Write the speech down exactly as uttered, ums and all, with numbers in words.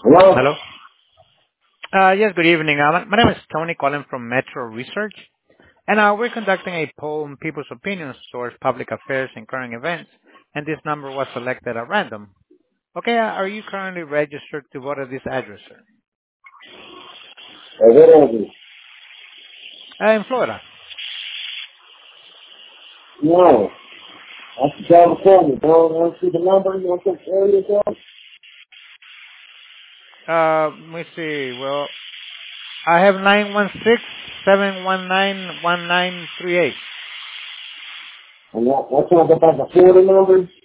Hello? Hello. Uh Yes, good evening. Uh My my name is Tony calling from Metro Research, and uh we're conducting a poll on people's opinions towards public affairs and current events, and this number was selected at random. Okay, uh, are you currently registered to vote at this address, sir? Hey, what is it? Uh, In Florida. No. That's California, bro. You want to see the number? You want to take area code? Uh, Let me see. Well, I have nine one six seven one nine one nine three eight. And that, that's not about the Florida number?